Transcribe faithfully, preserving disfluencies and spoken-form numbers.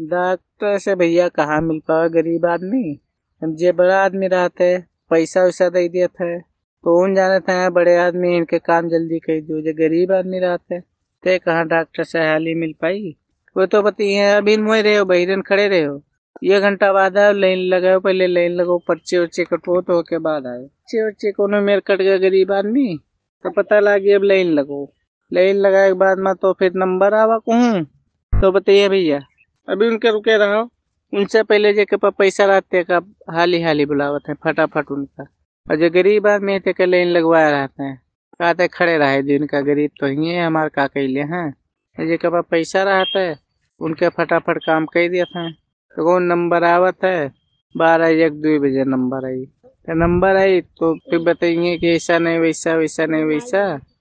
Doctor से भैया कहाँ मिल पावे गरीब आदमी। अब जे बड़ा आदमी रहते पैसा वैसा दे देते है तो उन जाने थे बड़े आदमी इनके काम जल्दी कर दो। जो गरीब आदमी रहते ते कहाँ डॉक्टर से हाली मिल पाई। वो तो बताइए अभी मोह रहे हो बहिरन खड़े रहे हो एक घंटा बाद आओ लाइन लगाओ पहले लाइन लगाओ पर्चे उर्चे कटो तो के बाद आए पर्चे उर्चे कोनो मेर कट गया गरीब आदमी तो पता लगी अब लाइन लगो। लाइन लगाए के बाद में तो फिर नंबर आवा कहूँ तो बताइए भैया अभी उनके रुके रहो उनसे पहले जे के पास पैसा रहते का हाली हाली बुलावत है फटाफट उनका। और जो गरीब आदमी थे के लाइन लगवाए रहते हैं कहते खड़े रहे दिन का गरीब तो ही है हमारे का कैले हैं। जे के पास पैसा रहता है उनके फटाफट काम कर देते हैं। तो कौन नंबर आवत है बारह एक दो बजे नंबर आई तो नंबर आई तो फिर बताइए कि ऐसा नहीं वैसा वैसा नहीं वैसा